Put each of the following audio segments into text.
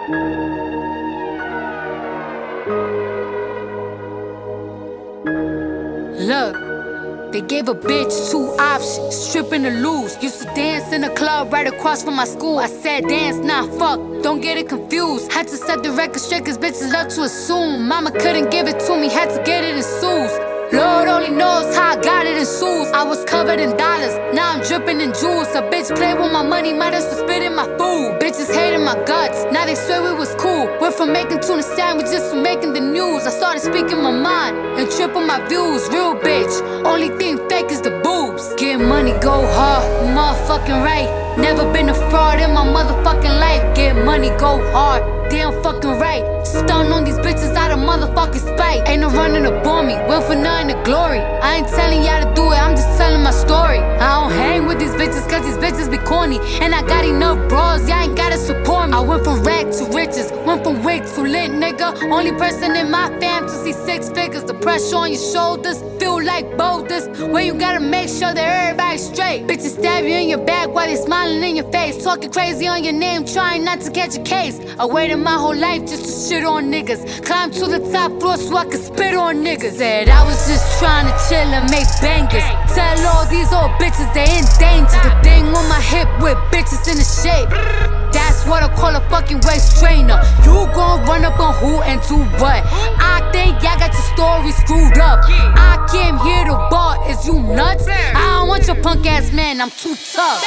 Look, they gave a bitch 2 options, stripping or lose. Used to dance in a club right across from my school. I said dance, nah, fuck, don't get it confused. Had to set the record straight cause bitches love to assume. Mama couldn't give it to me, had to get it in suits. Lord only knows how I got it in shoes. I was covered in dollars, now I'm dripping in jewels. A bitch played with my money, might as well spit in my food. Bitches hated my guts, now they swear we was cool. Went from making tuna sandwiches to making the news. I started speaking my mind and triple my views. Real bitch, only thing fake is the boobs. Get money, go hard, you motherfucking right. Never been a fraud in my motherfucking life. Get money, go hard, damn fucking right. Stun on these bitches out of motherfucking spite. Ain't no running up on me, went for nothing to glory. I ain't telling y'all to do it, I'm just telling my story. I don't hang with these bitches cause these bitches be corny. And I got enough bras, y'all ain't gotta support me. I went from rag to riches, went from wig to lit, nigga. Only person in my fam to see 6 figures. The pressure on your shoulders feel like boulders, where you gotta make sure that everybody's straight. Bitches stab you in your back while they smiling in your face, talking crazy on your name, trying not to catch a case. I waited my whole life just to shit on niggas. Climbed to the top floor so I could spit on niggas. Said I was just trying to chill and make bangers. Tell all these old bitches they in danger. The thing on my hip with bitches in the shape, that's what I call a fucking waist trainer. You gon' run up on who and do what? I think y'all got your story screwed up. I came here to bar, is you nuts? I don't want your punk ass man, I'm too tough.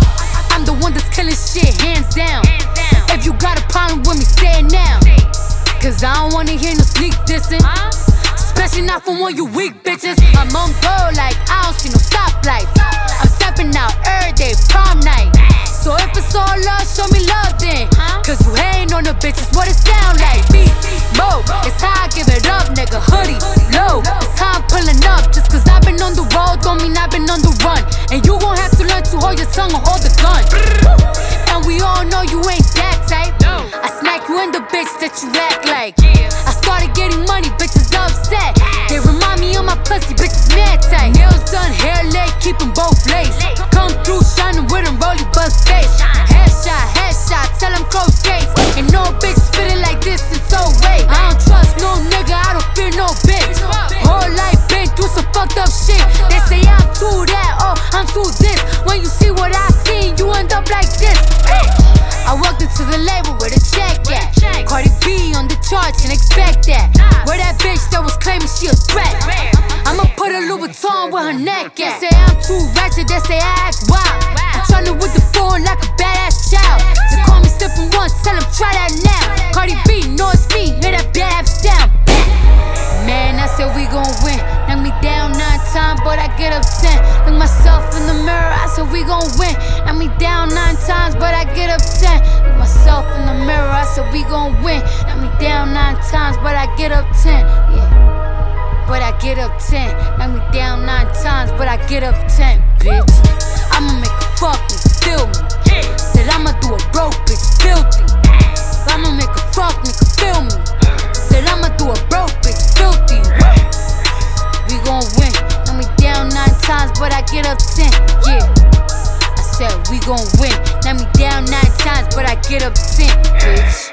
I'm the one that's killing shit, hands down. If you got a problem with me, say it now. Cause I don't wanna hear no sneak dissing, especially not from one you weak bitches. I'm on go like I don't see no stoplights. I'm stepping out every day, prom night. So if it's all love, show me love then. Cause you hating on the bitches, what it sound like? Beat, mo, it's how I give it up, nigga. Hoodie, low, it's how I'm pulling up. Just cause I've been on the road, don't mean I've been on the run. And you gon' have to learn to hold your tongue or hold the gun. And we all know you ain't that type. I smack you in the bitch that you act like. I started getting money, bitches upset. They remind me of my pussy, bitches mad tight. Nails done, hair laid, keep them both laced. Come through shining with them rolly buzz face. Headshot, tell them close gates. Ain't no bitch spitting like this, it's so wait. I don't trust no nigga, I don't fear no bitch. Whole life been through some fucked up shit. They say I'm too that, oh, I'm too this. When you see what I seen, you end up like this. I walked into the label where the check at. Cardi B on the charts and expect that. Where that bitch that was claiming she a threat, I'ma put a Louis Vuitton with her neck at. They say I'm too ratchet, they say I act wild. I'm tryna with the phone like a badass child. They call me slipping once, tell them try that now. Cardi B, know it's me, hear that bad sound. Man, I said we gon' win. Knock me down 9 times, but I get up 10. Look myself in the mirror, I said we gon' win. Knock me down 9 times, but I get up 10. Look myself in the mirror, I said we gon' win. Knock me down 9 times, but I get up 10. Yeah, but I get up 10. Knock me down 9 times, but I get up 10, bitch. I'ma make a fuck nigga feel me. Said I'ma do a broke bitch filthy. I'ma make a fuck nigga feel me. Said I'ma do a broke bitch filthy. We gon' win. Knock me down 9 times, but I get up 10. Yeah, I said we gon' win. Knock me down 9 times, but I get up 10, bitch.